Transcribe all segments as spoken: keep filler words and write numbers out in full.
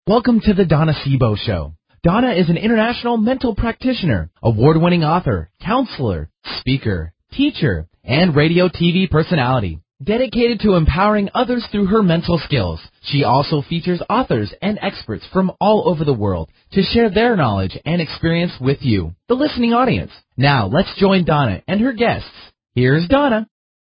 Welcome to the Donna Sebo Show. Donna is an international mental practitioner, award-winning author, counselor, speaker, teacher, and radio T V personality. Dedicated to empowering others through her mental skills, she also features authors and experts from all over the world to share their knowledge and experience with you, the listening audience. Now, let's join Donna and her guests. Here's Donna.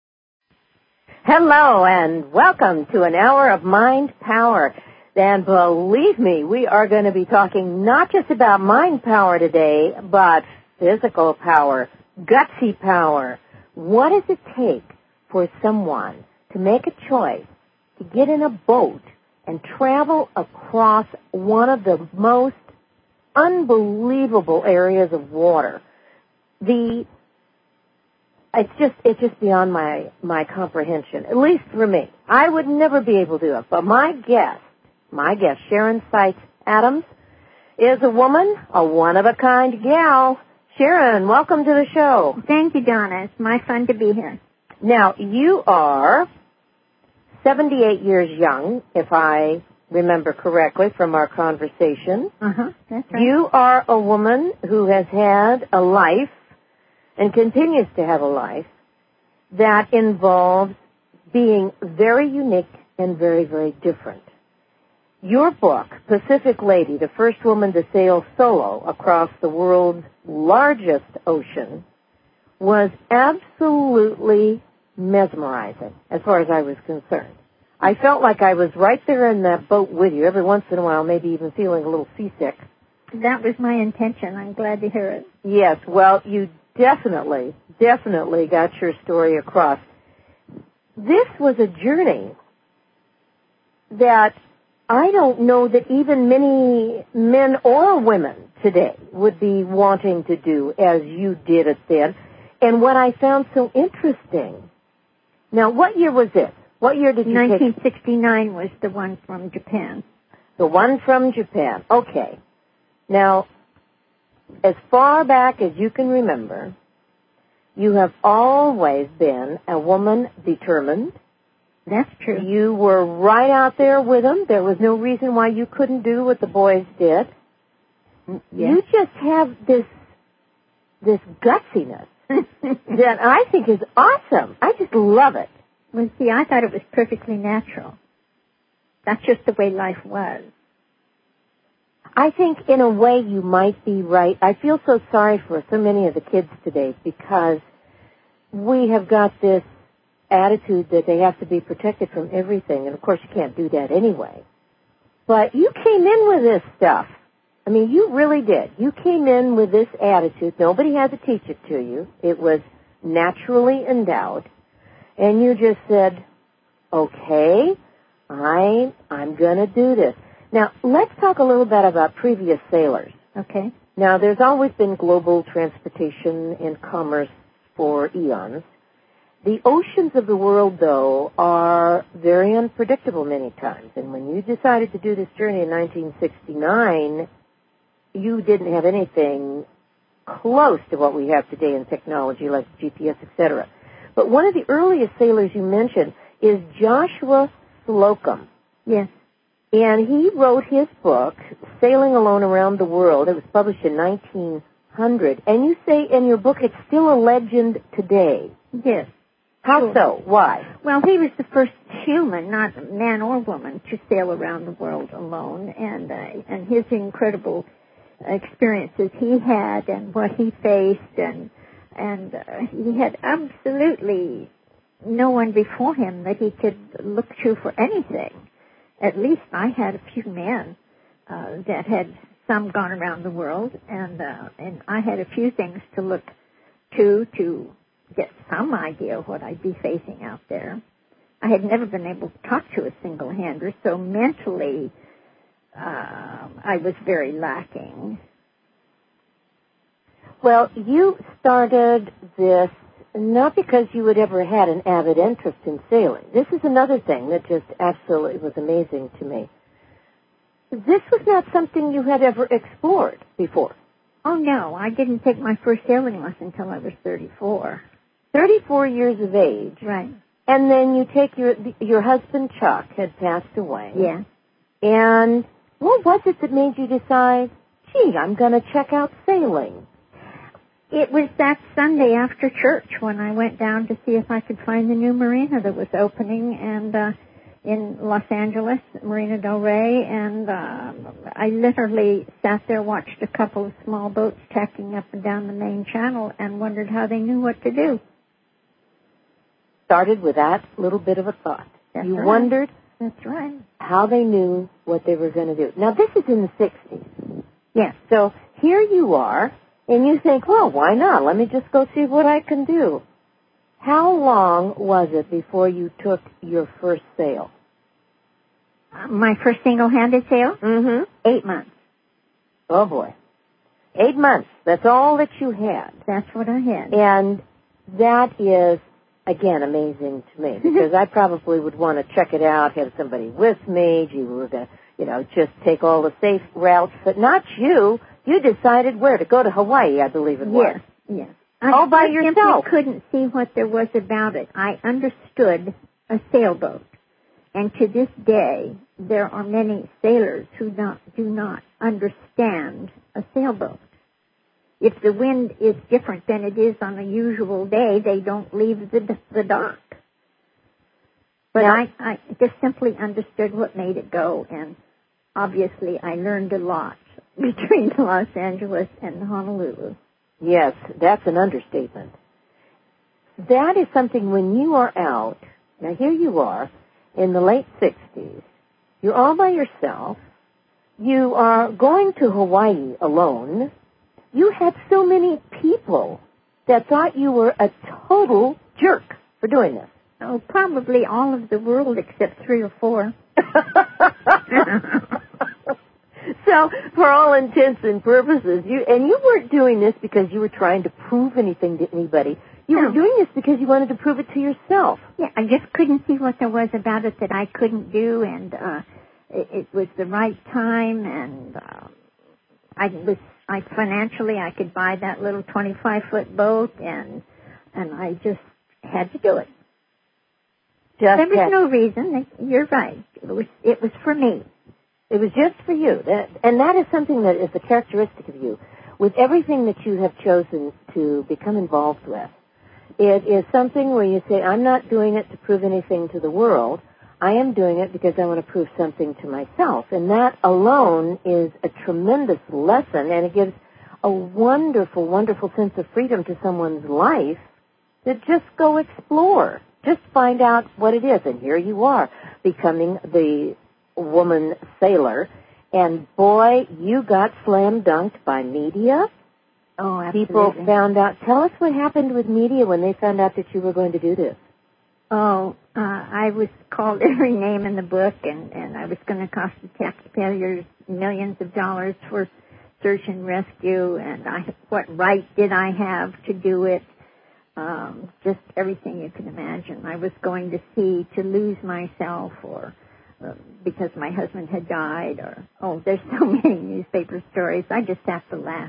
Hello, and welcome to an hour of Mind Power. And believe me, we are going to be talking not just about mind power today, but physical power, gutsy power. What does it take for someone to make a choice to get in a boat and travel across one of the most unbelievable areas of water? The It's just it's just beyond my, my comprehension, at least for me. I would never be able to do it, but my guess My guest, Sharon Seitz Adams, is a woman, a one-of-a-kind gal. Sharon, welcome to the show. Thank you, Donna. It's my fun to be here. Now, you are seventy-eight years young, if I remember correctly from our conversation. Uh-huh, that's right. You are a woman who has had a life and continues to have a life that involves being very unique and very, very different. Your book, Pacific Lady, the first woman to sail solo across the world's largest ocean, was absolutely mesmerizing as far as I was concerned. I felt like I was right there in that boat with you, every once in a while, maybe even feeling a little seasick. That was my intention. I'm glad to hear it. Yes, well, you definitely, definitely got your story across. This was a journey that I don't know that even many men or women today would be wanting to do as you did it then. And what I found so interesting, now what year was this? What year did you nineteen sixty-nine take? Was the one from Japan. The one from Japan. Okay. Now, as far back as you can remember, you have always been a woman determined. That's true. You were right out there with them. There was no reason why you couldn't do what the boys did. Yes. You just have this this gutsiness that I think is awesome. I just love it. Well, see, I thought it was perfectly natural. That's just the way life was. I think in a way you might be right. I feel so sorry for so many of the kids today because we have got this attitude that they have to be protected from everything, and of course you can't do that anyway. But you came in with this stuff. I mean, you really did. You came in with this attitude. Nobody had to teach it to you. It was naturally endowed. And you just said, okay, I, I'm going to do this. Now, let's talk a little bit about previous sailors. Okay. Now, there's always been global transportation and commerce for eons. The oceans of the world, though, are very unpredictable many times. And when you decided to do this journey in nineteen sixty-nine, you didn't have anything close to what we have today in technology like G P S, et cetera. But one of the earliest sailors you mentioned is Joshua Slocum. Yes. And he wrote his book, Sailing Alone Around the World. It was published in nineteen hundred. And you say in your book it's still a legend today. Yes. How so? Why? Well, he was the first human, not man or woman, to sail around the world alone, and uh, and his incredible experiences he had, and what he faced, and and uh, he had absolutely no one before him that he could look to for anything. At least I had a few men uh, that had some gone around the world, and uh, and I had a few things to look to to. get some idea of what I'd be facing out there. I had never been able to talk to a single-hander, so mentally uh, I was very lacking. Well, you started this not because you had ever had an avid interest in sailing. This is another thing that just absolutely was amazing to me. This was not something you had ever explored before. Oh, no, I didn't take my first sailing lesson until I was thirty-four. thirty-four years of age. Right. And then you take your your husband, Chuck, had passed away. Yeah. And What was it that made you decide, gee, I'm going to check out sailing? It was that Sunday after church when I went down to see if I could find the new marina that was opening and uh, in Los Angeles, Marina del Rey, and uh, I literally sat there, watched a couple of small boats tacking up and down the main channel and wondered how they knew what to do. Started with that little bit of a thought. That's you right. wondered That's right. how they knew what they were going to do. Now, this is in the sixties. Yes. So here you are, and you think, well, why not? Let me just go see what I can do. How long was it before you took your first sail? Uh, my first single-handed sail? Mm-hmm. Eight months. Oh, boy. Eight months. That's all that you had. That's what I had. And that is, again, amazing to me, because I probably would want to check it out, have somebody with me. Gee, we were going to, you know, just take all the safe routes, but not you. You decided where to go to Hawaii, I believe it was. Yes, yes. All by I yourself. simply couldn't see what there was about it. I understood a sailboat. And to this day, there are many sailors who not, do not understand a sailboat. If the wind is different than it is on a usual day, they don't leave the, the dock. But now, I, I just simply understood what made it go, and obviously I learned a lot between Los Angeles and Honolulu. Yes, that's an understatement. That is something when you are out, now here you are, in the late sixties, you're all by yourself, you are going to Hawaii alone, you had so many people that thought you were a total jerk for doing this. Oh, probably all of the world except three or four. So, for all intents and purposes, you and you weren't doing this because you were trying to prove anything to anybody. You No. were doing this because you wanted to prove it to yourself. Yeah, I just couldn't see what there was about it that I couldn't do, and uh, it, it was the right time, and uh, I was, I financially I could buy that little twenty-five foot boat, and and I just had to do it. Just there was had, no reason. You're right. It was it was for me. It was just for you. That, and that is something that is a characteristic of you. With everything that you have chosen to become involved with, it is something where you say, I'm not doing it to prove anything to the world. I am doing it because I want to prove something to myself. And that alone is a tremendous lesson, and it gives a wonderful, wonderful sense of freedom to someone's life to just go explore. Just find out what it is. And here you are, becoming the woman sailor, and boy, you got slam dunked by media. Oh, absolutely. People found out. Tell us what happened with media when they found out that you were going to do this. Oh, uh, I was called every name in the book, and, and I was going to cost the taxpayers millions of dollars for search and rescue, and I, what right did I have to do it? Um, just everything you can imagine. I was going to sea to lose myself, or Uh, because my husband had died, or, oh, there's so many newspaper stories. I just have to laugh.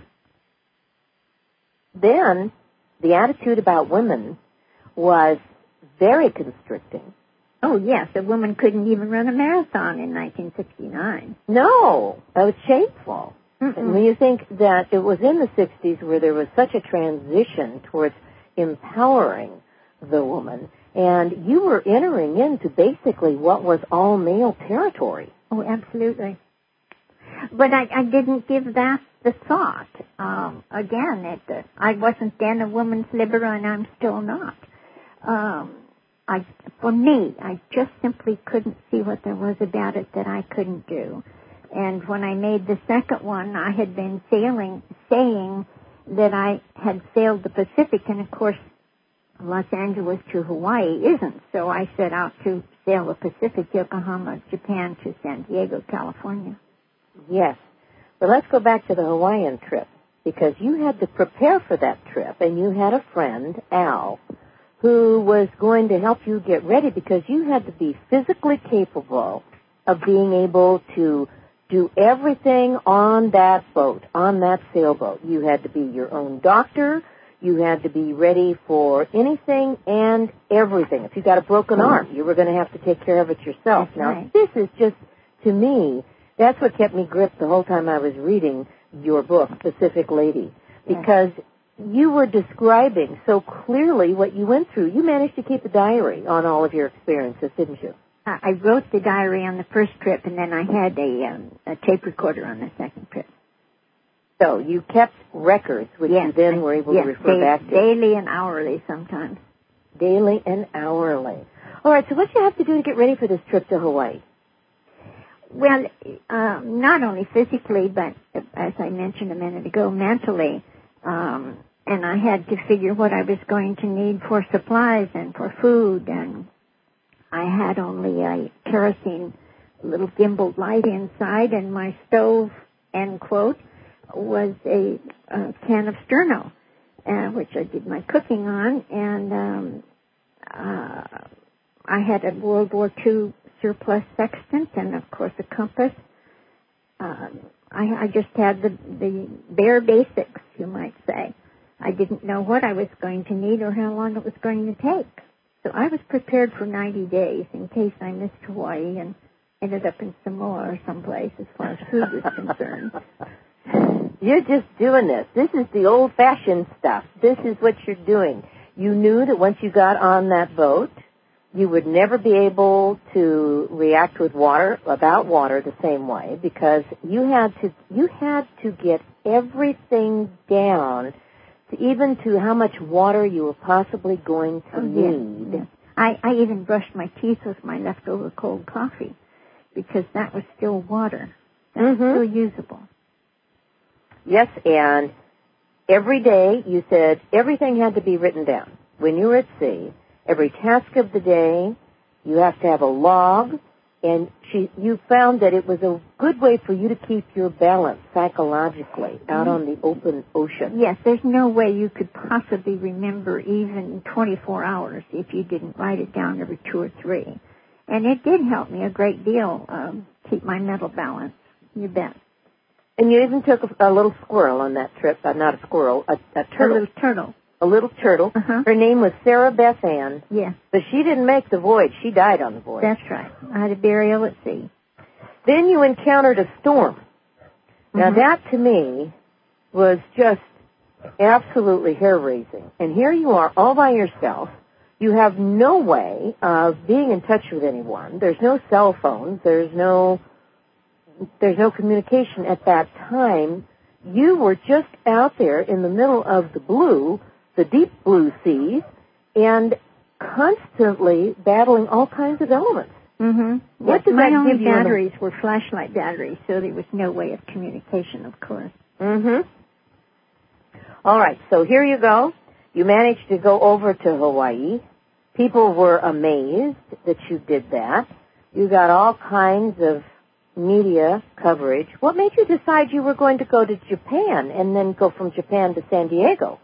Then, the attitude about women was very constricting. Oh, yes, a woman couldn't even run a marathon in nineteen sixty-nine. No, that was shameful. Mm-mm. And when you think that it was in the sixties where there was such a transition towards empowering the woman, and you were entering into basically what was all male territory. Oh, absolutely. But I, I didn't give that the thought. Um, again, it, uh, I wasn't then a woman's liberator, and I'm still not. Um, I, for me, I just simply couldn't see what there was about it that I couldn't do. And when I made the second one, I had been sailing, saying that I had sailed the Pacific, and of course, Los Angeles to Hawaii isn't, so I set out to sail the Pacific, Yokohama, Japan to San Diego, California. Yes. But let's go back to the Hawaiian trip, because you had to prepare for that trip, and you had a friend, Al, who was going to help you get ready, because you had to be physically capable of being able to do everything on that boat, on that sailboat. You had to be your own doctor. You had to be ready for anything and everything. If you got a broken arm, you were going to have to take care of it yourself. That's now, right. This is just, to me, That's what kept me gripped the whole time I was reading your book, Pacific Lady, because yes. you were describing so clearly what you went through. You managed to keep a diary on all of your experiences, didn't you? I wrote the diary on the first trip, and then I had a, um, a tape recorder on the second trip. So you kept records, which yes, you then were able yes, to refer day, back to. Daily and hourly sometimes. Daily and hourly. All right, so what do you have to do to get ready for this trip to Hawaii? Well, um, not only physically, but as I mentioned a minute ago, mentally. Um, and I had to figure what I was going to need for supplies and for food. And I had only a kerosene little gimbal light inside, and my stove, end quote, was a, a can of Sterno, uh, which I did my cooking on. And um, uh, I had a World War Two surplus sextant and, of course, a compass. Um, I, I just had the, the bare basics, you might say. I didn't know what I was going to need or how long it was going to take. So I was prepared for ninety days in case I missed Hawaii and ended up in Samoa or someplace as far as food was concerned. You're just doing this. This is the old-fashioned stuff. This is what you're doing. You knew that once you got on that boat, you would never be able to react with water, about water the same way, because you had to, you had to get everything down to even to how much water you were possibly going to oh, need. Yes, yes. I, I even brushed my teeth with my leftover cold coffee because that was still water. That was mm-hmm. still usable. Yes, and every day you said everything had to be written down. When you were at sea, every task of the day, you have to have a log, and she, you found that it was a good way for you to keep your balance psychologically out mm-hmm. on the open ocean. Yes, there's no way you could possibly remember even twenty-four hours if you didn't write it down every two or three. And it did help me a great deal um, keep my mental balance. You bet. And you even took a, a little squirrel on that trip, uh, not a squirrel, a, a turtle. A little turtle. A little turtle. Uh-huh. Her name was Sarah Beth Ann. Yes. But she didn't make the voyage. She died on the voyage. That's right. I had a burial at sea. Then you encountered a storm. Mm-hmm. Now that to me was just absolutely hair-raising. And here you are all by yourself. You have no way of being in touch with anyone. There's no cell phones. There's no, there's no communication at that time. You were just out there in the middle of the blue, the deep blue seas, and constantly battling all kinds of elements. Mm-hmm. What yes, did my that only give you? batteries were flashlight batteries, so there was no way of communication, of course. Mm-hmm. All right, so here you go. You managed to go over to Hawaii. People were amazed that you did that. You got all kinds of media coverage. What made you decide you were going to go to Japan and then go from Japan to San Diego?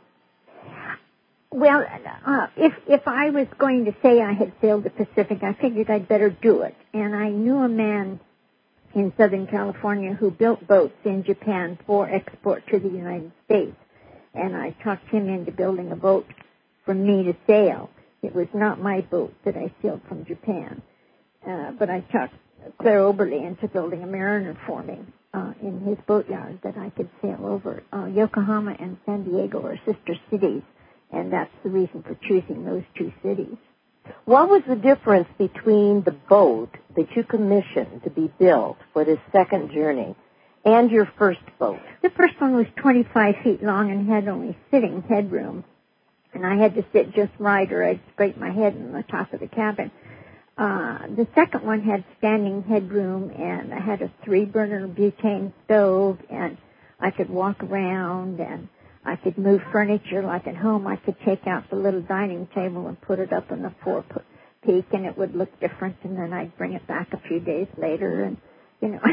Well, uh, if if I was going to say I had sailed the Pacific, I figured I'd better do it. And I knew a man in Southern California who built boats in Japan for export to the United States. And I talked him into building a boat for me to sail. It was not my boat that I sailed from Japan. Uh, but I talked Claire Oberle into building a mariner for me uh, in his boatyard that I could sail over. Uh, Yokohama and San Diego are sister cities, and that's the reason for choosing those two cities. What was the difference between the boat that you commissioned to be built for this second journey and your first boat? The first one was twenty-five feet long and had only sitting headroom, and I had to sit just right or I'd scrape my head in the top of the cabin. Uh, the second one had standing headroom, and I had a three-burner butane stove, and I could walk around, and I could move furniture like at home. I could take out the little dining table and put it up on the forepeak, and it would look different, and then I'd bring it back a few days later, and, you know.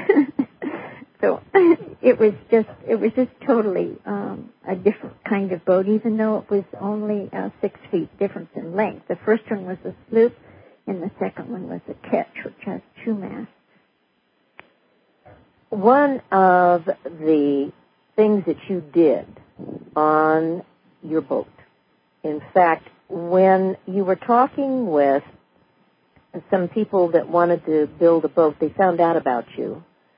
So it was just, it was just totally um, a different kind of boat, even though it was only uh, six feet difference in length. The first one was a sloop, and the second one was a ketch, which has two masts. One of the things that you did on your boat, in fact, when you were talking with some people that wanted to build a boat, they found out about you.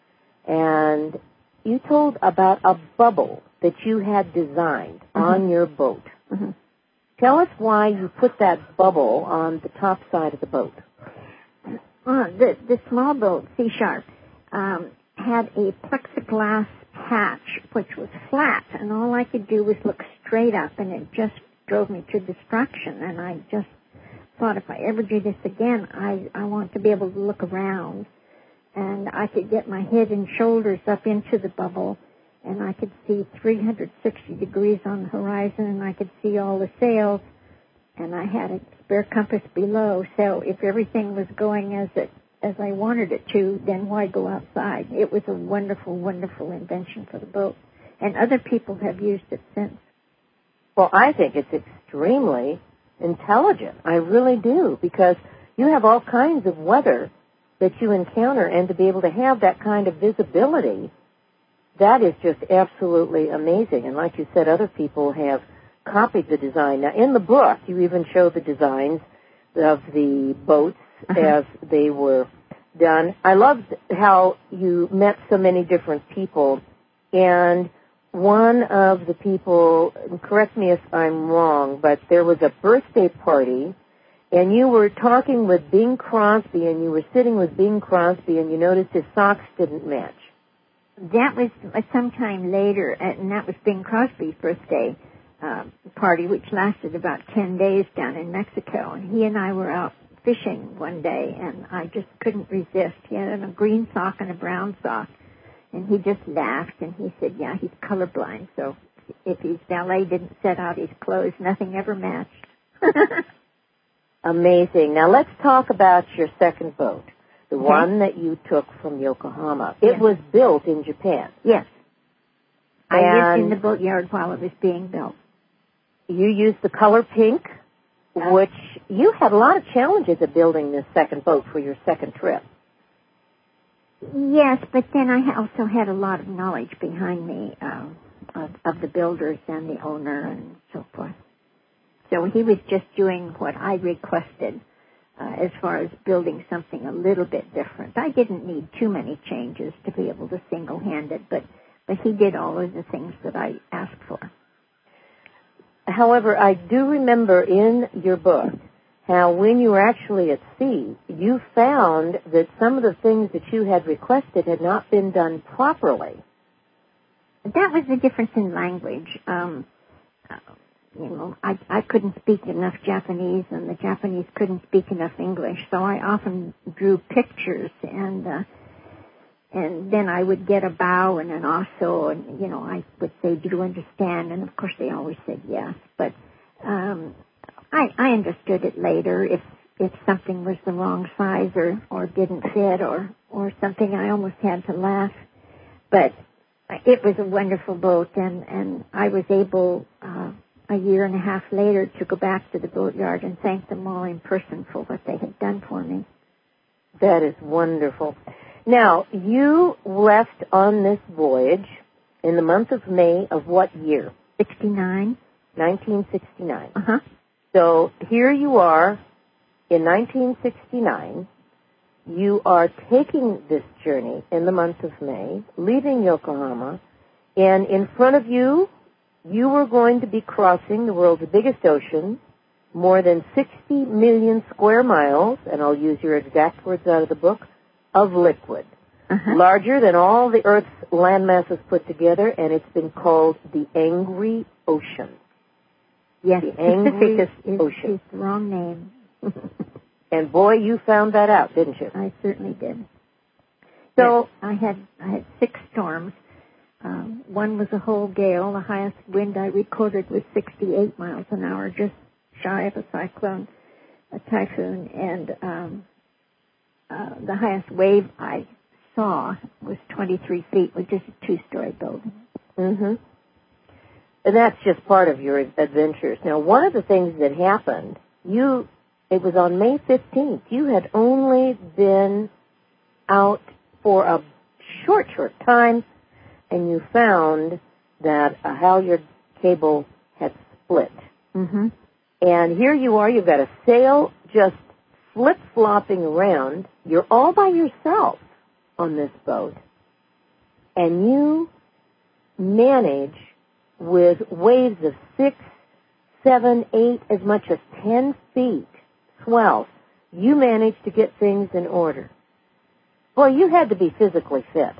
and you told about a bubble that you had designed mm-hmm. on your boat. Mm-hmm. Tell us why you put that bubble on the top side of the boat. Uh, the, the small boat, Sea Sharp, um, had a plexiglass hatch which was flat, and all I could do was look straight up, and it just drove me to distraction. And I just thought, if I ever do this again, I, I want to be able to look around, and I could get my head and shoulders up into the bubble, and I could see three hundred sixty degrees on the horizon, and I could see all the sails, and I had a spare compass below. So if everything was going as it as I wanted it to, then why go outside? It was a wonderful, wonderful invention for the boat, and other people have used it since. Well, I think it's extremely intelligent. I really do, because you have all kinds of weather that you encounter, and to be able to have that kind of visibility, that is just absolutely amazing. And like you said, other people have copied the design. Now, in the book, you even show the designs of the boats uh-huh. as they were done. I loved how you met so many different people, and one of the people, correct me if I'm wrong, but there was a birthday party, and you were talking with Bing Crosby, and you were sitting with Bing Crosby, and you noticed his socks didn't match. That was sometime later, and that was Bing Crosby's birthday uh, party, which lasted about ten days down in Mexico. And he and I were out fishing one day, and I just couldn't resist. He had a green sock and a brown sock, and he just laughed, and he said, yeah, he's colorblind, so if his valet didn't set out his clothes, nothing ever matched. Amazing. Now let's talk about your second boat, the okay. one that you took from Yokohama. It yes. was built in Japan. Yes. And I lived in the boatyard while it was being built. You used the color pink, which you had a lot of challenges of building this second boat for your second trip. Yes, but then I also had a lot of knowledge behind me um, of, of the builders and the owner and so forth. So he was just doing what I requested uh, as far as building something a little bit different. I didn't need too many changes to be able to single-hand it, but, but he did all of the things that I asked for. However, I do remember in your book how when you were actually at sea, you found that some of the things that you had requested had not been done properly. That was the difference in language. Um, uh, you know, I, I couldn't speak enough Japanese, and the Japanese couldn't speak enough English, so I often drew pictures, and uh, and then I would get a bow and an also, and, you know, I would say, do you understand? And, of course, they always said yes, but um, I, I understood it later if if something was the wrong size or, or didn't fit or, or something. I almost had to laugh, but it was a wonderful boat, and, and I was able uh, a year and a half later to go back to the boatyard and thank them all in person for what they had done for me. That is wonderful. Now, you left on this voyage in the month of May of what year? sixty-nine. nineteen sixty-nine. Uh-huh. So here you are in nineteen sixty-nine. You are taking this journey in the month of May, leaving Yokohama, and in front of you, you were going to be crossing the world's biggest ocean, more than sixty million square miles, and I'll use your exact words out of the book, of liquid, uh-huh. larger than all the Earth's land masses put together, and it's been called the Angry Ocean. Yes, the Angry is, Ocean. Is the wrong name. And boy, you found that out, didn't you? I certainly did. So yes, I had I had six storms. Um, one was a whole gale. The highest wind I recorded was sixty-eight miles an hour, just shy of a cyclone, a typhoon, and um, uh, the highest wave I saw was twenty-three feet, which is a two-story building. Mm-hmm. And that's just part of your adventures. Now, one of the things that happened, you, it was on May fifteenth. You had only been out for a short, short time, and you found that a halyard cable had split. Mm-hmm. And here you are, you've got a sail just flip-flopping around. You're all by yourself on this boat. and you manage with waves of six, seven, eight, as much as ten feet swell, you manage to get things in order. Boy, you had to be physically fit.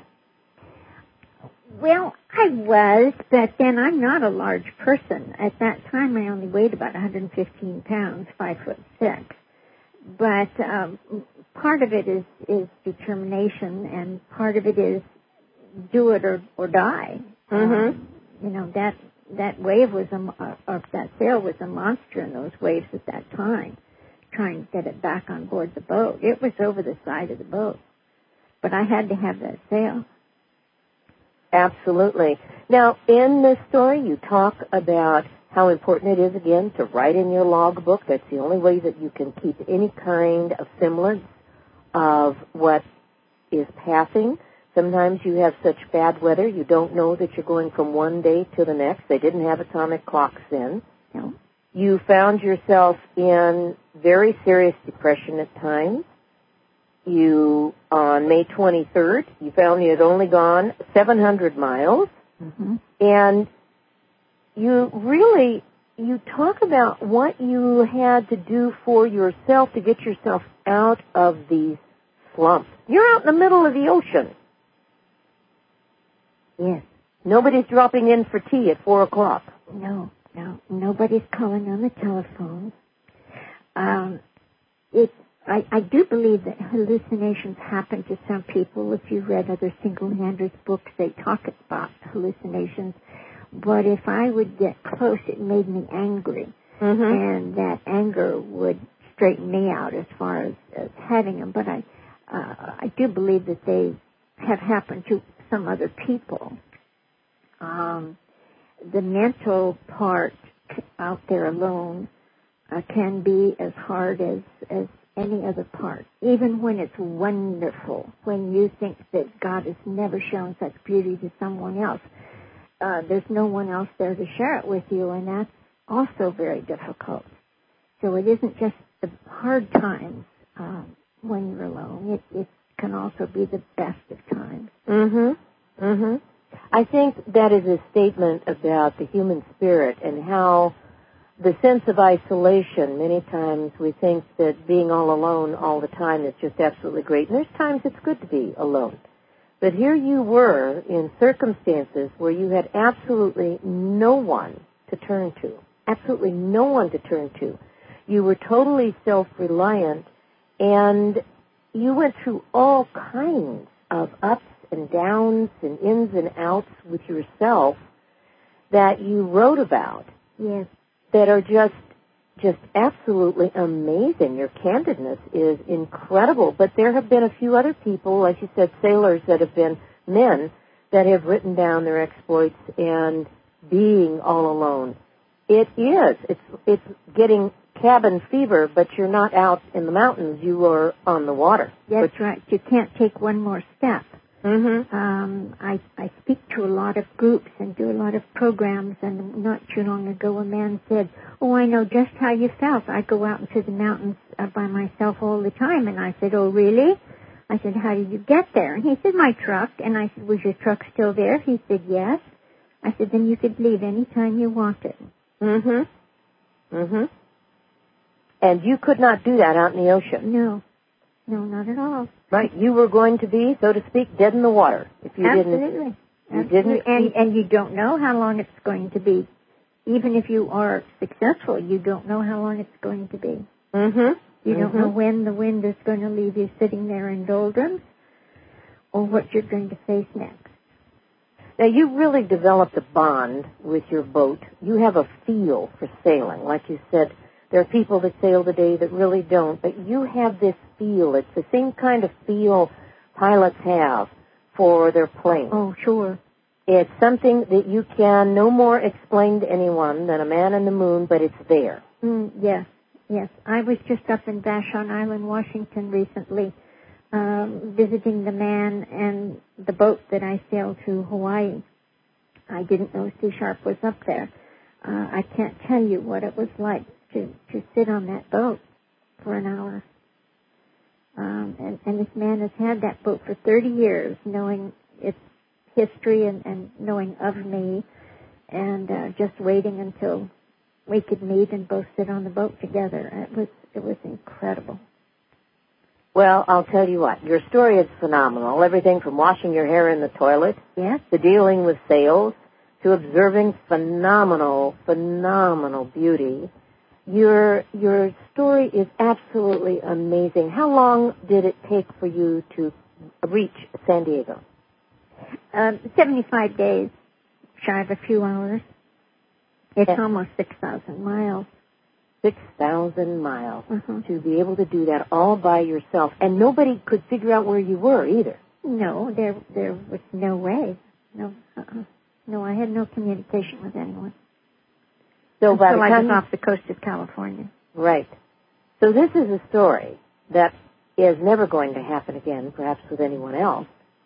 Well, I was, but then I'm not a large person. At that time, I only weighed about one hundred fifteen pounds, five foot six. But um, part of it is, is determination, and part of it is do it or, or die. Mm-hmm. Um, you know, that that wave was a, or that sail was a monster in those waves at that time, trying to get it back on board the boat. It was over the side of the boat, but I had to have that sail. Absolutely. Now, in this story, you talk about how important it is, again, to write in your logbook. That's the only way that you can keep any kind of semblance of what is passing. Sometimes you have such bad weather, you don't know that you're going from one day to the next. They didn't have atomic clocks then. No. You found yourself in very serious depression at times. You, on May twenty-third, you found you had only gone seven hundred miles. Mm-hmm. And you really, you talk about what you had to do for yourself to get yourself out of these slumps. You're out in the middle of the ocean. Yes. Nobody's dropping in for tea at four o'clock. No, no. Nobody's calling on the telephone. Um, it, I, I do believe that hallucinations happen to some people. If you read other single-handers books, they talk about hallucinations. But if I would get close, it made me angry. Mm-hmm. And that anger would straighten me out as far as, as having them. But I, uh, I do believe that they have happened to some other people. Um, the mental part out there alone uh, can be as hard as, as any other part, even when it's wonderful, when you think that God has never shown such beauty to someone else. Uh, there's no one else there to share it with you, and that's also very difficult. So it isn't just the hard times um, when you're alone. It, it can also be the best of times. Mm-hmm. Mm-hmm. I think that is a statement about the human spirit and how the sense of isolation, many times we think that being all alone all the time is just absolutely great. And there's times it's good to be alone. But here you were in circumstances where you had absolutely no one to turn to, absolutely no one to turn to. You were totally self-reliant, and you went through all kinds of ups and downs and ins and outs with yourself that you wrote about. Yes. That are just just absolutely amazing. Your candidness is incredible. But there have been a few other people, like you said, sailors that have been men that have written down their exploits and being all alone. It is. It's it's getting cabin fever, but you're not out in the mountains. You are on the water. That's but, right. You can't take one more step. Mm-hmm. Um, I, I speak to a lot of groups and do a lot of programs, and not too long ago a man said, oh, I know just how you felt. I go out into the mountains uh, by myself all the time. And I said, oh, really? I said, how did you get there? And he said, my truck. And I said, was your truck still there? He said, yes. I said, then you could leave any time you wanted. Mm-hmm. Mm-hmm. And you could not do that out in the ocean. No. No, not at all. Right. You were going to be, so to speak, dead in the water if you Absolutely. didn't. You Absolutely. didn't. And, and you don't know how long it's going to be. Even if you are successful, you don't know how long it's going to be. Mm-hmm. You mm-hmm. don't know when the wind is going to leave you sitting there in doldrums or what you're going to face next. Now, you really developed a bond with your boat. You have a feel for sailing. Like you said, there are people that sail today that really don't, but you have this feel. It's the same kind of feel pilots have for their plane. Oh, sure. It's something that you can no more explain to anyone than a man in the moon, but it's there. Mm, yes, yes. I was just up in Vashon Island, Washington recently, um, visiting the man and the boat that I sailed to Hawaii. I didn't know C Sharp was up there. Uh, I can't tell you what it was like to, to sit on that boat for an hour. Um, and, and this man has had that boat for thirty years, knowing its history and, and knowing of me, and uh, just waiting until we could meet and both sit on the boat together. It was it was incredible. Well, I'll tell you what, your story is phenomenal. Everything from washing your hair in the toilet, yes, to dealing with sales, to observing phenomenal, phenomenal beauty. Your your story is absolutely amazing. How long did it take for you to reach San Diego? Um, seventy-five days, shy of a few hours. It's yeah. almost six thousand miles. six thousand miles. Uh-huh. To be able to do that all by yourself. And nobody could figure out where you were either. No, there there was no way. No, uh-uh. No, I had no communication with anyone. So by the Until I time was off the coast of California. Right. So this is a story that is never going to happen again, perhaps with anyone else.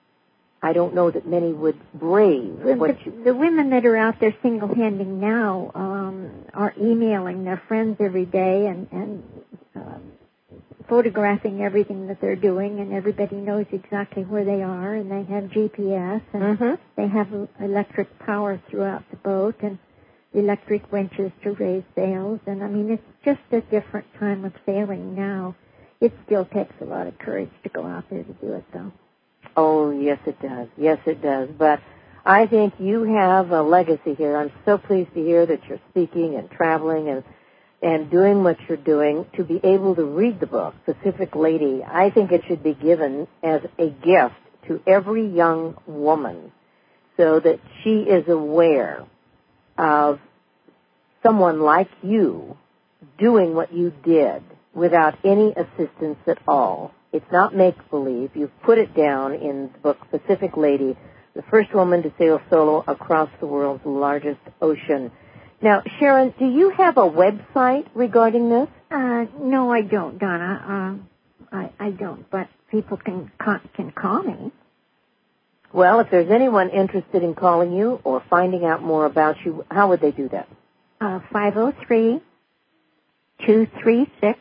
I don't know that many would brave the, what the, you... the women that are out there single-handing now um, are emailing their friends every day and, and um, photographing everything that they're doing, and everybody knows exactly where they are, and they have G P S, and mm-hmm. they have electric power throughout the boat, and electric winches to raise sails, and I mean, it's just a different time of sailing now. It still takes a lot of courage to go out there to do it, though. Oh, yes, it does. Yes, it does. But I think you have a legacy here. I'm so pleased to hear that you're speaking and traveling and and doing what you're doing. To be able to read the book, Pacific Lady, I think it should be given as a gift to every young woman so that she is aware of someone like you doing what you did without any assistance at all. It's not make-believe. You've put it down in the book Pacific Lady, the first woman to sail solo across the world's largest ocean. Now, Sharon, do you have a website regarding this? Uh, no, I don't, Donna. Uh, I, I don't, but people can can call me. Well, if there's anyone interested in calling you or finding out more about you, how would they do that? Uh, five oh three, two three six,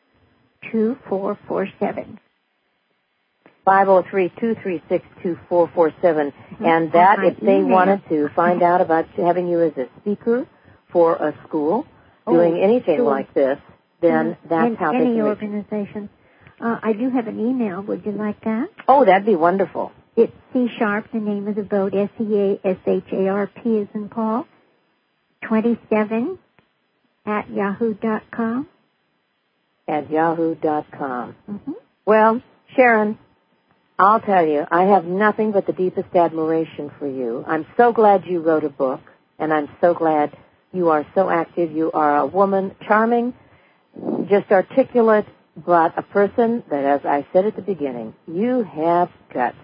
two four four seven. five oh three, two three six, two four four seven. Mm-hmm. And that, if they email. wanted to find out about having you as a speaker for a school, oh, doing anything sure. like this, then mm-hmm. that's In, how they any can reach. organization. Uh, I do have an email. Would you like that? Oh, that'd be wonderful. It's C Sharp, the name of the boat, S E A S H A R P as in Paul, twenty-seven at yahoo dot com. At yahoo dot com. Mm-hmm. Well, Sharon, I'll tell you, I have nothing but the deepest admiration for you. I'm so glad you wrote a book, and I'm so glad you are so active. You are a woman, charming, just articulate, but a person that, as I said at the beginning, you have guts.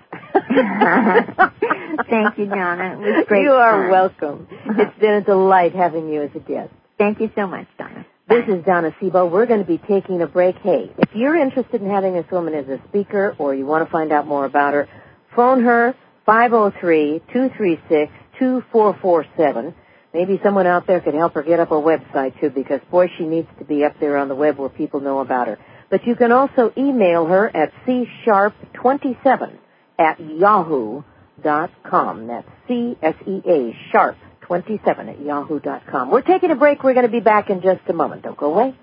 Thank you, Donna. It was great. You are fun. welcome. It's been a delight having you as a guest. Thank you so much, Donna. This is Donna Sebo. We're going to be taking a break. Hey, if you're interested in having this woman as a speaker or you want to find out more about her, phone her, five oh three, two three six, two four four seven. Maybe someone out there could help her get up a website, too, because, boy, she needs to be up there on the web where people know about her. But you can also email her at c sharp twenty-seven at yahoo dot com. That's C S E A, sharp twenty-seven at yahoo dot com. We're taking a break. We're going to be back in just a moment. Don't go away.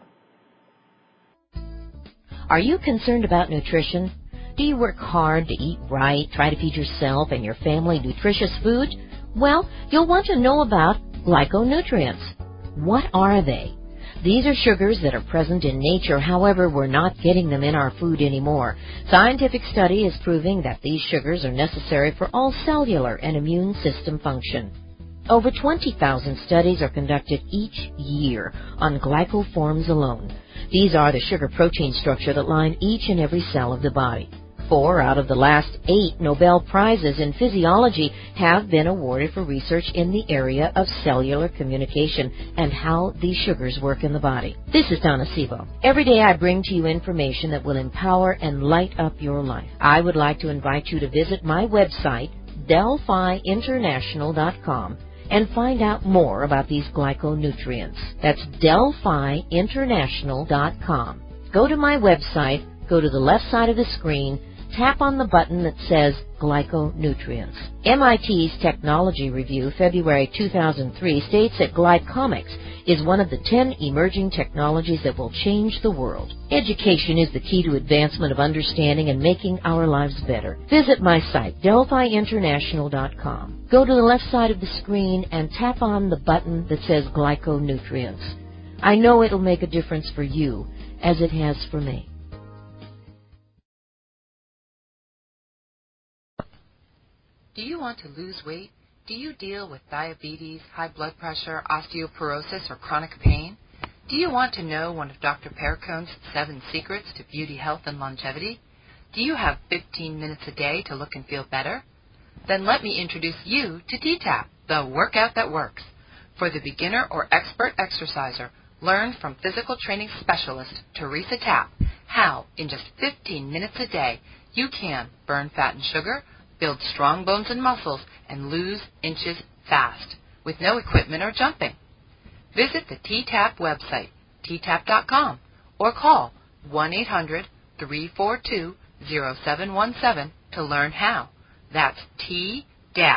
Are you concerned about nutrition? Do you work hard to eat right, try to feed yourself and your family nutritious food? Well, you'll want to know about glyconutrients. What are they? These are sugars that are present in nature, however, we're not getting them in our food anymore. Scientific study is proving that these sugars are necessary for all cellular and immune system function. Over twenty thousand studies are conducted each year on glycoforms alone. These are the sugar-protein structure that line each and every cell of the body. Four out of the last eight Nobel Prizes in physiology have been awarded for research in the area of cellular communication and how these sugars work in the body. This is Donna Sebo. Every day I bring to you information that will empower and light up your life. I would like to invite you to visit my website, delphi international dot com, and find out more about these glyconutrients. That's delphi international dot com. Go to my website, go to the left side of the screen, tap on the button that says Glyconutrients. M I T's Technology Review, February two thousand three, states that glycomics is one of the ten emerging technologies that will change the world. Education is the key to advancement of understanding and making our lives better. Visit my site, Delphi International dot com. Go to the left side of the screen and tap on the button that says Glyconutrients. I know it'll make a difference for you, as it has for me. Do you want to lose weight? Do you deal with diabetes, high blood pressure, osteoporosis, or chronic pain? Do you want to know one of Doctor Perricone's seven secrets to beauty, health, and longevity? Do you have fifteen minutes a day to look and feel better? Then let me introduce you to T TAP, the workout that works. For the beginner or expert exerciser, learn from physical training specialist Teresa Tapp how, in just fifteen minutes a day, you can burn fat and sugar, build strong bones and muscles, and lose inches fast, with no equipment or jumping. Visit the T TAP website, T tap dot com, or call one eight hundred, three four two, zero seven one seven to learn how. That's T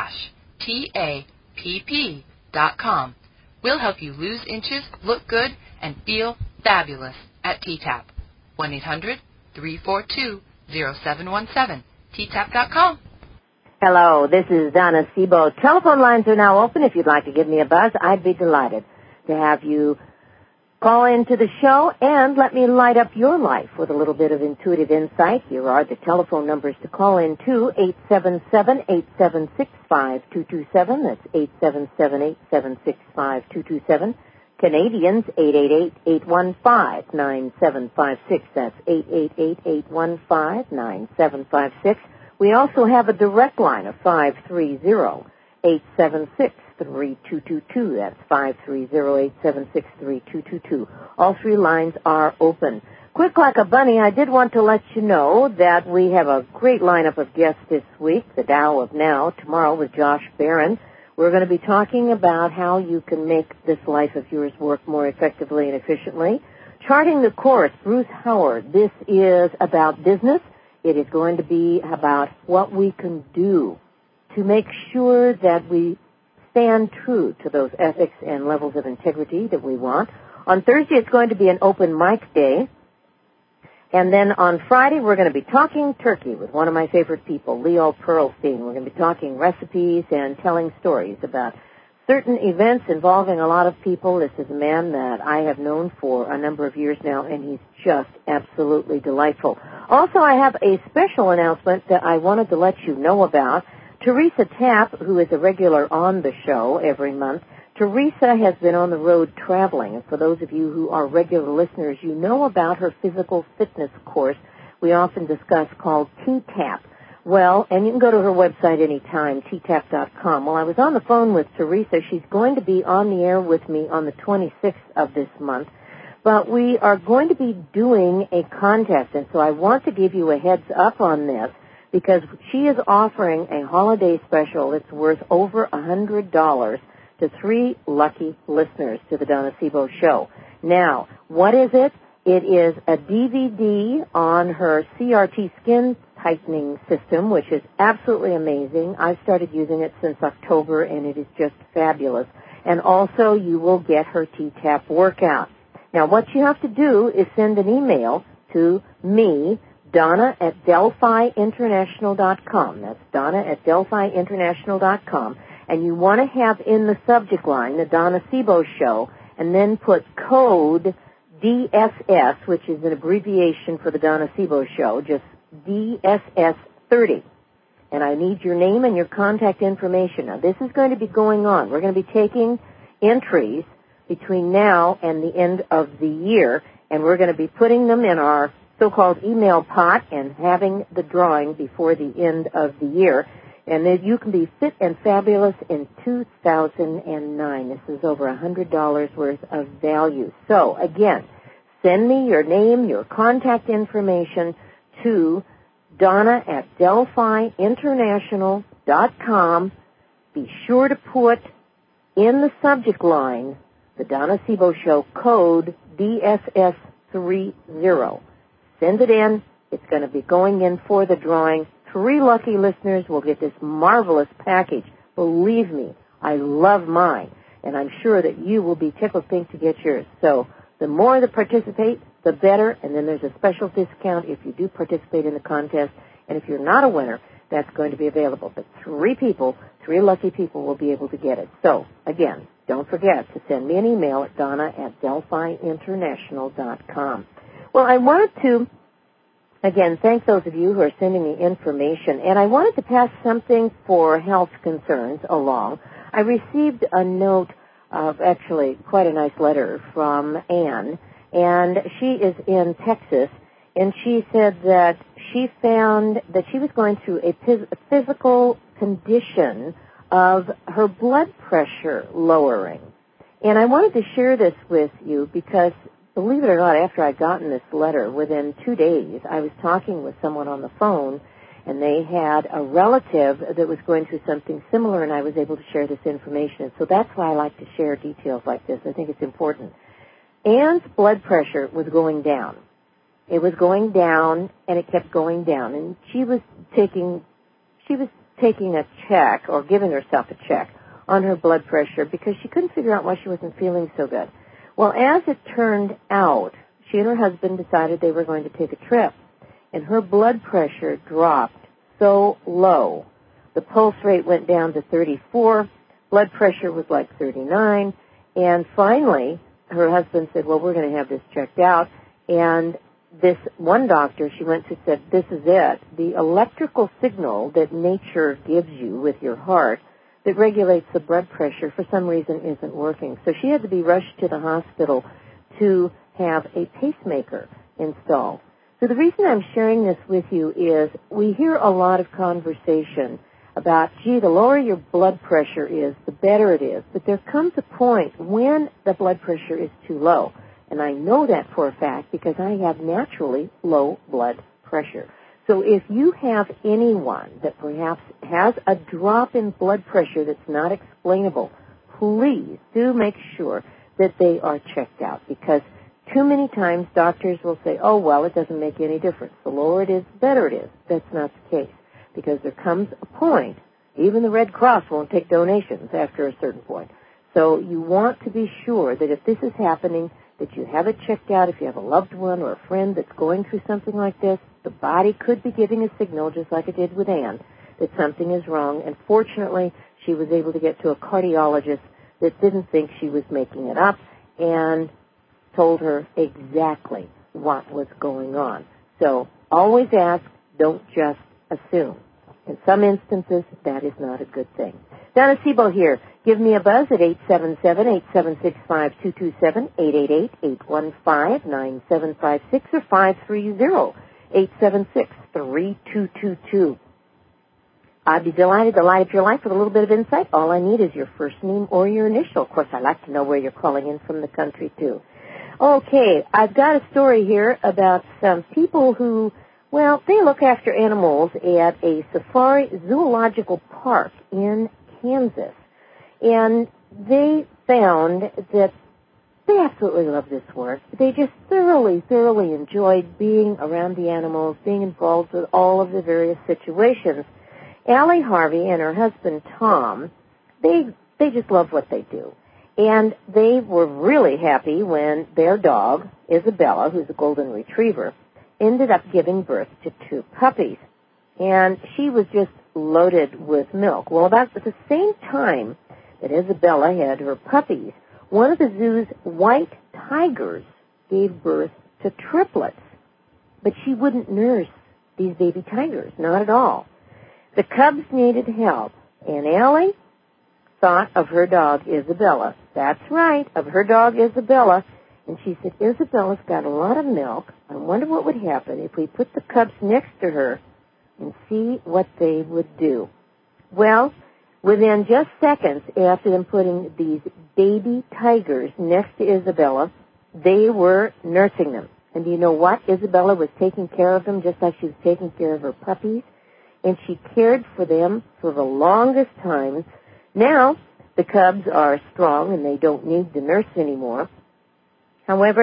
T A P P dot com. We'll help you lose inches, look good, and feel fabulous at T TAP. one eight hundred, three four two, zero seven one seven, T tap dot com. Hello, this is Donna Sebo. Telephone lines are now open. If you'd like to give me a buzz, I'd be delighted to have you call into the show and let me light up your life with a little bit of intuitive insight. Here are the telephone numbers to call in to: eight seven seven, eight seven six, five two two seven. That's eight seven seven, eight seven six, five two two seven. Canadians, eight eight eight, eight one five, nine seven five six. That's eight eight eight, eight one five, nine seven five six. We also have a direct line of five three zero, eight seven six, three two two two. That's five three zero, eight seven six, three two two two. All three lines are open. Quick like a bunny, I did want to let you know that we have a great lineup of guests this week, the Tao of Now, tomorrow with Josh Barron. We're going to be talking about how you can make this life of yours work more effectively and efficiently. Charting the Course, Bruce Howard. This is about business. It is going to be about what we can do to make sure that we stand true to those ethics and levels of integrity that we want. On Thursday, it's going to be an open mic day. And then on Friday, we're going to be talking turkey with one of my favorite people, Leo Pearlstein. We're going to be talking recipes and telling stories about certain events involving a lot of people. This is a man that I have known for a number of years now, and he's just absolutely delightful. Also, I have a special announcement that I wanted to let you know about. Teresa Tapp, who is a regular on the show every month, Teresa has been on the road traveling. And for those of you who are regular listeners, you know about her physical fitness course we often discuss called T TAP. Well, and you can go to her website anytime, T tap dot com. Well, I was on the phone with Teresa. She's going to be on the air with me on the twenty-sixth of this month. But we are going to be doing a contest, and so I want to give you a heads up on this because she is offering a holiday special that's worth over one hundred dollars to three lucky listeners to the Donna Sebo Show. Now, what is it? It is a D V D on her C R T skin tightening system, which is absolutely amazing. I've started using it since October, and it is just fabulous. And also, you will get her T TAP workout. Now, what you have to do is send an email to me, Donna at Delphi International dot com. That's Donna at Delphi International dot com. And you want to have in the subject line the Donna Sebo Show, and then put code D S S, which is an abbreviation for the Donna Sebo Show, just D S S thirty. And I need your name and your contact information. Now, this is going to be going on. We're going to be taking entries between now and the end of the year, and we're going to be putting them in our so-called email pot and having the drawing before the end of the year. And then you can be fit and fabulous in two thousand nine. This is over one hundred dollars worth of value. So, again, send me your name, your contact information to Donna at Delphi International dot com. Be sure to put in the subject line the Donna Sebo Show code D S S thirty. Send it in, It's going to be going in for the drawing. Three lucky listeners will get this marvelous package. Believe me, I love mine, and I'm sure that you will be tickled pink to get yours. So the more that participate, the better, and then there's a special discount if you do participate in the contest, and if you're not a winner, that's going to be available. But three people, three lucky people will be able to get it. So, again, don't forget to send me an email at Donna at Delphi International dot com. Well, I wanted to, again, thank those of you who are sending me information, and I wanted to pass something for health concerns along. I received a note of actually quite a nice letter from Anne, and she is in Texas, and she said that she found that she was going through a physical condition of her blood pressure lowering. And I wanted to share this with you because, believe it or not, after I'd gotten this letter, within two days, I was talking with someone on the phone, and they had a relative that was going through something similar, and I was able to share this information. So that's why I like to share details like this. I think it's important. Anne's blood pressure was going down. It was going down, and it kept going down. And she was taking, she was taking a check, or giving herself a check, on her blood pressure because she couldn't figure out why she wasn't feeling so good. Well, as it turned out, she and her husband decided they were going to take a trip, and her blood pressure dropped so low. The pulse rate went down to thirty-four, blood pressure was like thirty-nine, and finally, her husband said, well, we're going to have this checked out, and this one doctor she went to said, this is it. The electrical signal that nature gives you with your heart that regulates the blood pressure for some reason isn't working. So she had to be rushed to the hospital to have a pacemaker installed. So the reason I'm sharing this with you is we hear a lot of conversation about, gee, the lower your blood pressure is, the better it is. But there comes a point when the blood pressure is too low. And I know that for a fact because I have naturally low blood pressure. So if you have anyone that perhaps has a drop in blood pressure that's not explainable, please do make sure that they are checked out because too many times doctors will say, oh, well, it doesn't make any difference. The lower it is, the better it is. That's not the case because there comes a point, even the Red Cross won't take donations after a certain point. So you want to be sure that if this is happening, that you have it checked out. If you have a loved one or a friend that's going through something like this, the body could be giving a signal, just like it did with Anne, that something is wrong. And fortunately, she was able to get to a cardiologist that didn't think she was making it up and told her exactly what was going on. So always ask, don't just assume. In some instances, that is not a good thing. Donna Siebel here. Give me a buzz at eight seven seven, eight seven six, five two two seven, eight eight eight, eight one five, nine seven five six, or five three zero, eight seven six, three two two two. I'd be delighted to light up your life with a little bit of insight. All I need is your first name or your initial. Of course, I'd like to know where you're calling in from the country, too. Okay, I've got a story here about some people who, well, they look after animals at a safari zoological park in Kansas. And they found that they absolutely love this work. They just thoroughly, thoroughly enjoyed being around the animals, being involved with all of the various situations. Allie Harvey and her husband, Tom, they they just love what they do. And they were really happy when their dog, Isabella, who's a golden retriever, ended up giving birth to two puppies. And she was just loaded with milk. Well, about at the same time that Isabella had her puppies, one of the zoo's white tigers gave birth to triplets. But she wouldn't nurse these baby tigers, not at all. The cubs needed help, and Allie thought of her dog, Isabella. That's right, of her dog, Isabella. And she said, Isabella's got a lot of milk. I wonder what would happen if we put the cubs next to her and see what they would do. Well, within just seconds after them putting these baby tigers next to Isabella, they were nursing them. And do you know what? Isabella was taking care of them just like she was taking care of her puppies. And she cared for them for the longest time. Now, the cubs are strong and they don't need the nurse anymore. However,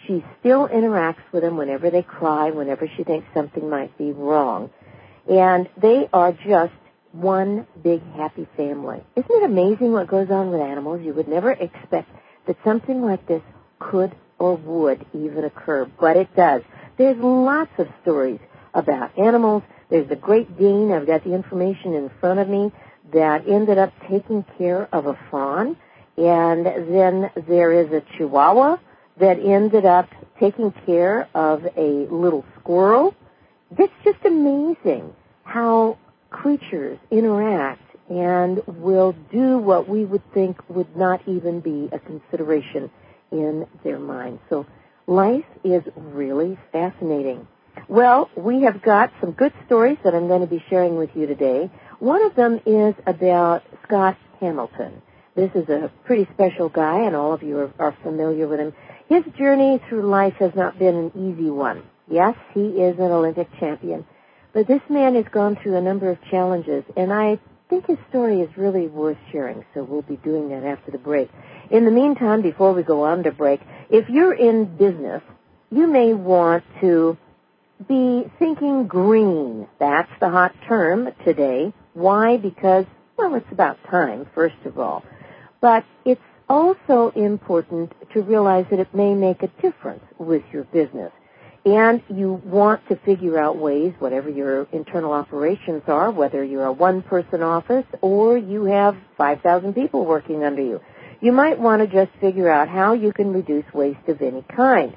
She still interacts with them whenever they cry, whenever she thinks something might be wrong. And they are just one big happy family. Isn't it amazing what goes on with animals? You would never expect that something like this could or would even occur, but it does. There's lots of stories about animals. There's the Great Dane, I've got the information in front of me, that ended up taking care of a fawn. And then there is a Chihuahua that ended up taking care of a little squirrel. It's just amazing how creatures interact and will do what we would think would not even be a consideration in their mind. So life is really fascinating. Well, we have got some good stories that I'm going to be sharing with you today. One of them is about Scott Hamilton. This is a pretty special guy, and all of you are, are familiar with him. His journey through life has not been an easy one. Yes, he is an Olympic champion, but this man has gone through a number of challenges, and I think his story is really worth sharing, so we'll be doing that after the break. In the meantime, before we go on to break, if you're in business, you may want to be thinking green. That's the hot term today. Why? Because, well, it's about time, first of all. But it's also important to realize that it may make a difference with your business. And you want to figure out ways, whatever your internal operations are, whether you're a one-person office or you have five thousand people working under you. You might want to just figure out how you can reduce waste of any kind.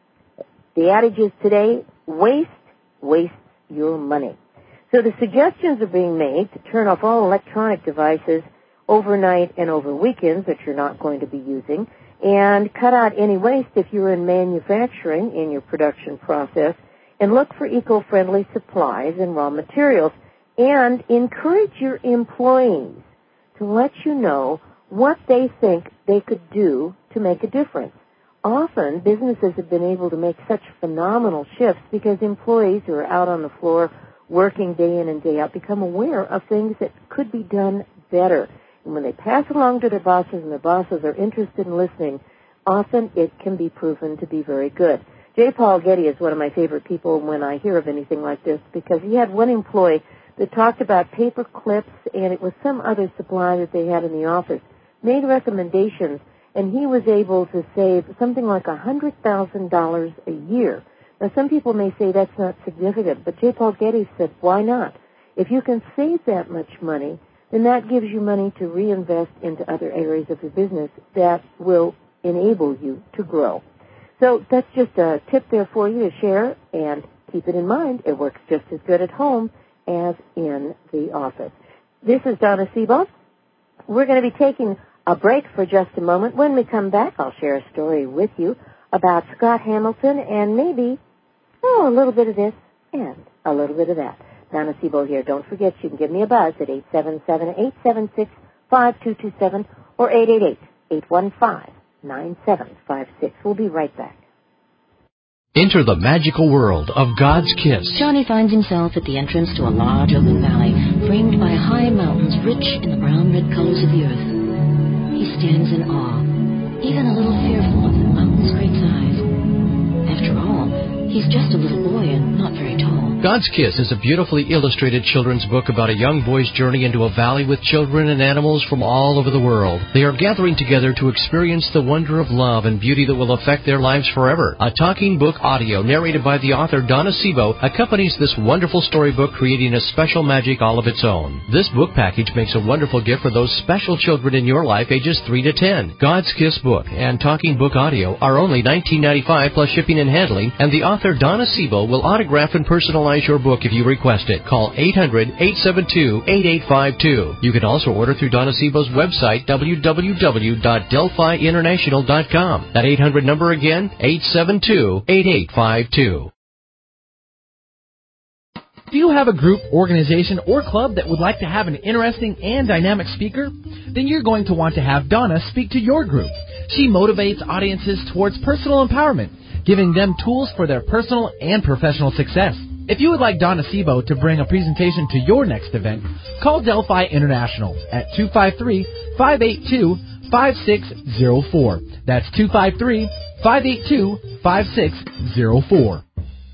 The adage is today, waste wastes your money. So the suggestions are being made to turn off all electronic devices overnight and over weekends that you're not going to be using, and cut out any waste if you're in manufacturing in your production process, and look for eco-friendly supplies and raw materials, and encourage your employees to let you know what they think they could do to make a difference. Often, businesses have been able to make such phenomenal shifts because employees who are out on the floor working day in and day out become aware of things that could be done better. And when they pass along to their bosses and their bosses are interested in listening, often it can be proven to be very good. J. Paul Getty is one of my favorite people when I hear of anything like this because he had one employee that talked about paper clips, and it was some other supply that they had in the office, made recommendations, and he was able to save something like one hundred thousand dollars a year. Now, some people may say that's not significant, but J. Paul Getty said, why not? If you can save that much money, then that gives you money to reinvest into other areas of your business that will enable you to grow. So that's just a tip there for you to share, and keep it in mind, it works just as good at home as in the office. This is Donna Sebo. We're going to be taking a break for just a moment. When we come back, I'll share a story with you about Scott Hamilton and maybe, oh, a little bit of this and a little bit of that. Donna Sebo here. Don't forget, you can give me a buzz at eight seven seven, eight seven six, five two two seven or eight eight eight, eight one five, nine seven five six. We'll be right back. Enter the magical world of God's Kiss. Johnny finds himself at the entrance to a large open valley, framed by high mountains rich in the brown-red colors of the earth. He stands in awe, even a little fearful of the mountain's great size. After all, he's just a little boy and not very tall. God's Kiss is a beautifully illustrated children's book about a young boy's journey into a valley with children and animals from all over the world. They are gathering together to experience the wonder of love and beauty that will affect their lives forever. A talking book audio narrated by the author Donna Sebo accompanies this wonderful storybook, creating a special magic all of its own. This book package makes a wonderful gift for those special children in your life ages three to ten. God's Kiss book and talking book audio are only nineteen ninety-five dollars plus shipping and handling, and the author Donna Sebo will autograph and personalize your book if you request it. Call eight hundred, eight seven two, eight eight five two. You can also order through Donna Sebo's website, w w w dot delphi international dot com. That eight hundred number again, eight seven two, eight eight five two. Do you have a group, organization, or club that would like to have an interesting and dynamic speaker? Then you're going to want to have Donna speak to your group. She motivates audiences towards personal empowerment, giving them tools for their personal and professional success. If you would like Donna Sebo to bring a presentation to your next event, call Delphi International at two five three, five eight two, five six zero four. That's two five three, five eight two, five six zero four.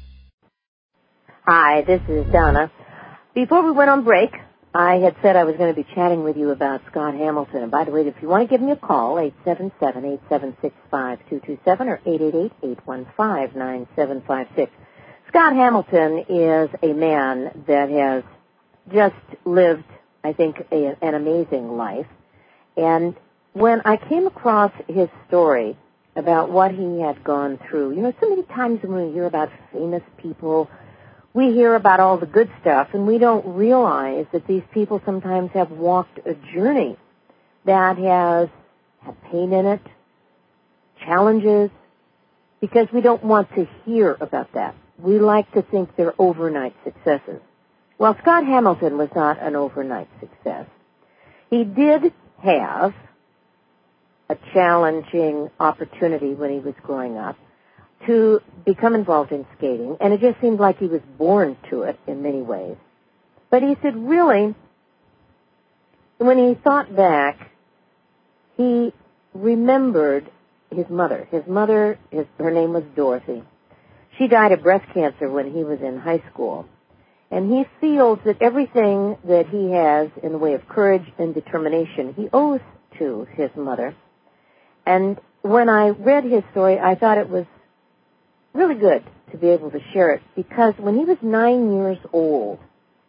Hi, this is Donna. Before we went on break, I had said I was going to be chatting with you about Scott Hamilton. And by the way, if you want to give me a call, eight seven seven, eight seven six, five two two seven or eight eight eight, eight one five, nine seven five six. Scott Hamilton is a man that has just lived, I think, a, an amazing life. And when I came across his story about what he had gone through, you know, so many times when we hear about famous people, we hear about all the good stuff, and we don't realize that these people sometimes have walked a journey that has had pain in it, challenges, because we don't want to hear about that. We like to think they're overnight successes. Well, Scott Hamilton was not an overnight success. He did have a challenging opportunity when he was growing up to become involved in skating, and it just seemed like he was born to it in many ways. But he said, really, when he thought back, he remembered his mother. His mother, his, her name was Dorothy. She died of breast cancer when he was in high school. And he feels that everything that he has in the way of courage and determination, he owes to his mother. And when I read his story, I thought it was really good to be able to share it, because when he was nine years old,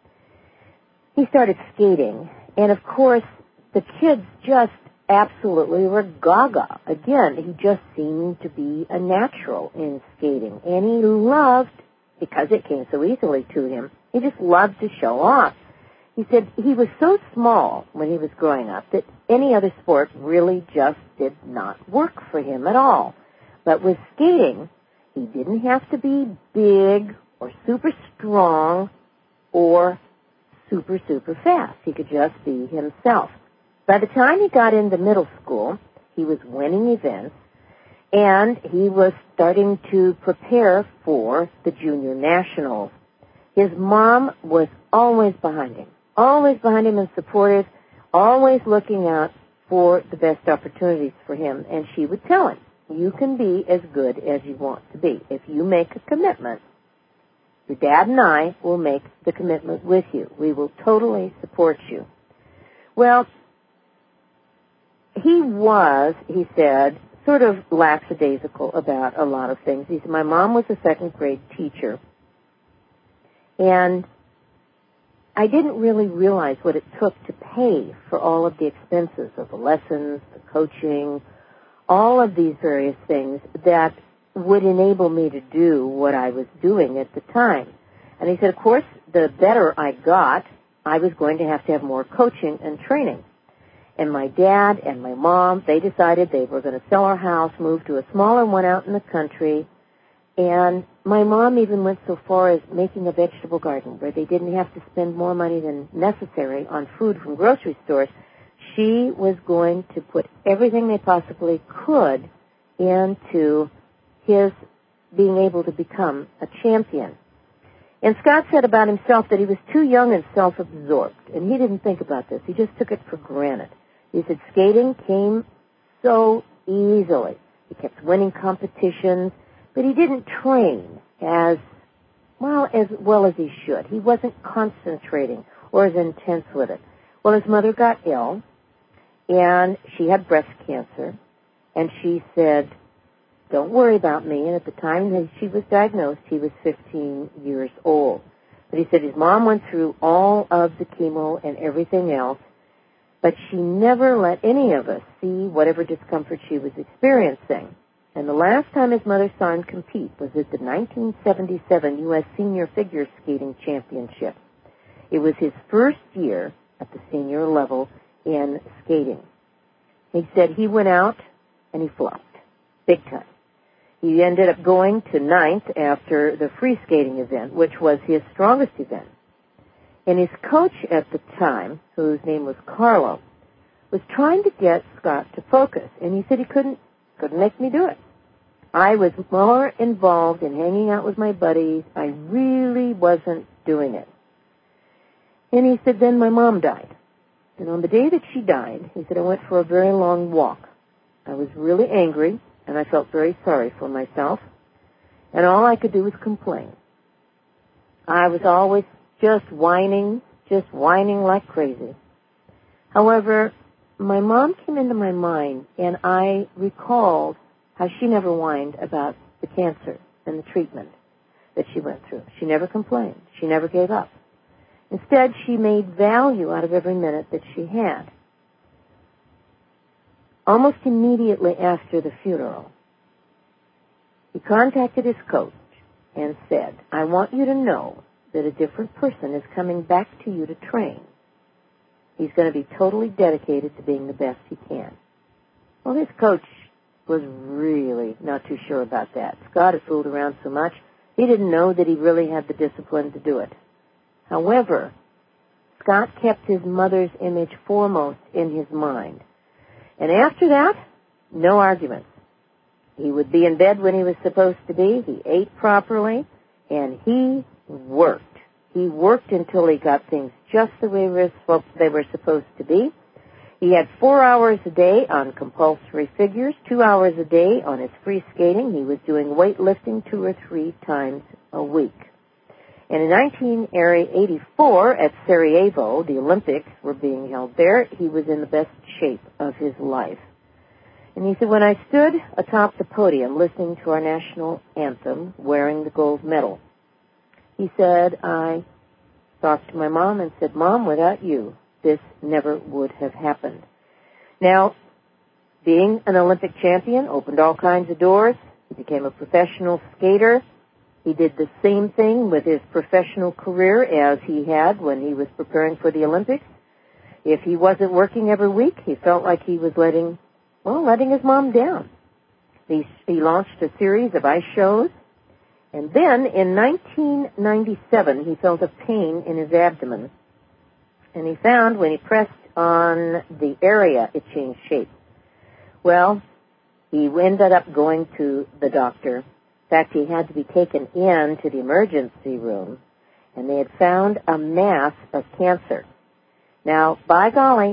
he started skating. And, of course, the kids just absolutely were gaga. Again, he just seemed to be a natural in skating. And he loved, because it came so easily to him, he just loved to show off. He said he was so small when he was growing up that any other sport really just did not work for him at all. But with skating, he didn't have to be big or super strong or super, super fast. He could just be himself. By the time he got into middle school, he was winning events, and he was starting to prepare for the junior nationals. His mom was always behind him, always behind him and supportive, always looking out for the best opportunities for him, and she would tell him, you can be as good as you want to be. If you make a commitment, your dad and I will make the commitment with you. We will totally support you. Well, he was, he said, sort of lackadaisical about a lot of things. He said, my mom was a second grade teacher, and I didn't really realize what it took to pay for all of the expenses of the lessons, the coaching, all of these various things that would enable me to do what I was doing at the time. And he said, of course, the better I got, I was going to have to have more coaching and training. And my dad and my mom, they decided they were going to sell our house, move to a smaller one out in the country. And my mom even went so far as making a vegetable garden where they didn't have to spend more money than necessary on food from grocery stores. She was going to put everything they possibly could into his being able to become a champion. And Scott said about himself that he was too young and self-absorbed, and he didn't think about this. He just took it for granted. He said skating came so easily. He kept winning competitions, but he didn't train as well as well as he should. He wasn't concentrating or as intense with it. Well, his mother got ill, and she had breast cancer, and she said, don't worry about me. And at the time that she was diagnosed, he was fifteen years old. But he said his mom went through all of the chemo and everything else, but she never let any of us see whatever discomfort she was experiencing. And the last time his mother saw him compete was at the nineteen seventy-seven U S Senior Figure Skating Championship. It was his first year at the senior level in skating. He said he went out and he flopped, big time. He ended up going to ninth after the free skating event, which was his strongest event. And his coach at the time, whose name was Carlo, was trying to get Scott to focus. And he said he couldn't, couldn't make me do it. I was more involved in hanging out with my buddies. I really wasn't doing it. And he said, then my mom died. And on the day that she died, he said, I went for a very long walk. I was really angry. and I felt very sorry for myself, and all I could do was complain. I was always just whining, just whining like crazy. However, my mom came into my mind, and I recalled how she never whined about the cancer and the treatment that she went through. She never complained. She never gave up. Instead, she made value out of every minute that she had. Almost immediately after the funeral, he contacted his coach and said, I want you to know that a different person is coming back to you to train. He's going to be totally dedicated to being the best he can. Well, his coach was really not too sure about that. Scott had fooled around so much, he didn't know that he really had the discipline to do it. However, Scott kept his mother's image foremost in his mind. And after that, no arguments. He would be in bed when he was supposed to be. He ate properly, and he worked. He worked until he got things just the way they were supposed to be. He had four hours a day on compulsory figures, two hours a day on his free skating. He was doing weightlifting two or three times a week. And in nineteen eighty-four, at Sarajevo, the Olympics were being held there, he was in the best shape of his life. And he said, when I stood atop the podium listening to our national anthem, wearing the gold medal, he said, I talked to my mom and said, Mom, without you, this never would have happened. Now, being an Olympic champion opened all kinds of doors. He became a professional skater. He did the same thing with his professional career as he had when he was preparing for the Olympics. If he wasn't working every week, he felt like he was letting, well, letting his mom down. He, he launched a series of ice shows. And then in nineteen ninety-seven, he felt a pain in his abdomen. And he found when he pressed on the area, it changed shape. Well, he ended up going to the doctor. In fact, he had to be taken in to the emergency room, and they had found a mass of cancer. Now, by golly,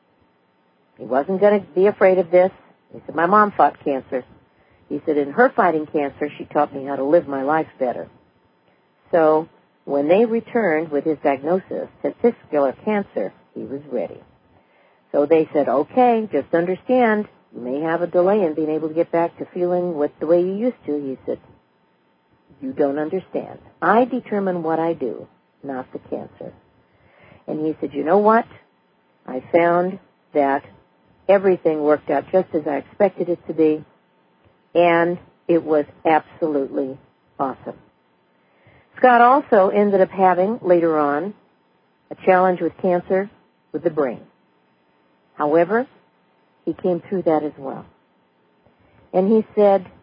he wasn't going to be afraid of this. He said, my mom fought cancer. He said, in her fighting cancer, she taught me how to live my life better. So when they returned with his diagnosis, testicular cancer, he was ready. So they said, okay, just understand, you may have a delay in being able to get back to feeling what the way you used to. He said, you don't understand. I determine what I do, not the cancer. And he said, you know what? I found that everything worked out just as I expected it to be, and it was absolutely awesome. Scott also ended up having, later on, a challenge with cancer with the brain. However, he came through that as well. And he said,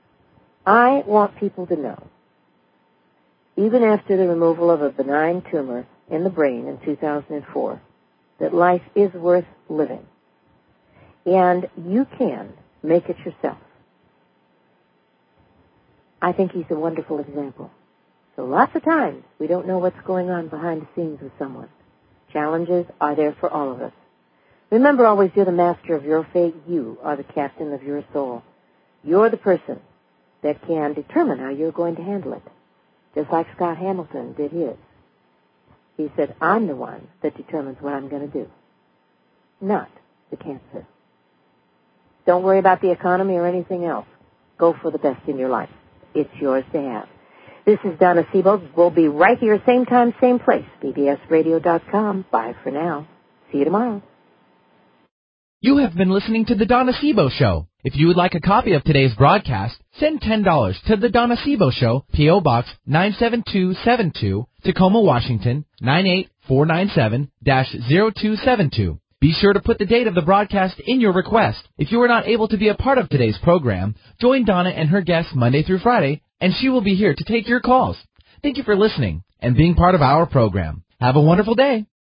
I want people to know, even after the removal of a benign tumor in the brain in two thousand four, that life is worth living. And you can make it yourself. I think he's a wonderful example. So lots of times we don't know what's going on behind the scenes with someone. Challenges are there for all of us. Remember always, you're the master of your fate. You are the captain of your soul. You're the person that can determine how you're going to handle it. Just like Scott Hamilton did his. He said, I'm the one that determines what I'm going to do, not the cancer. Don't worry about the economy or anything else. Go for the best in your life. It's yours to have. This is Donna Seabold. We'll be right here, same time, same place, B B S radio dot com. Bye for now. See you tomorrow. You have been listening to The Donna Seabold Show. If you would like a copy of today's broadcast, send ten dollars to The Donna Seabold Show, P O. Box nine seven two seven two, Tacoma, Washington, nine eight four nine seven zero two seven two. Be sure to put the date of the broadcast in your request. If you are not able to be a part of today's program, join Donna and her guests Monday through Friday, and she will be here to take your calls. Thank you for listening and being part of our program. Have a wonderful day.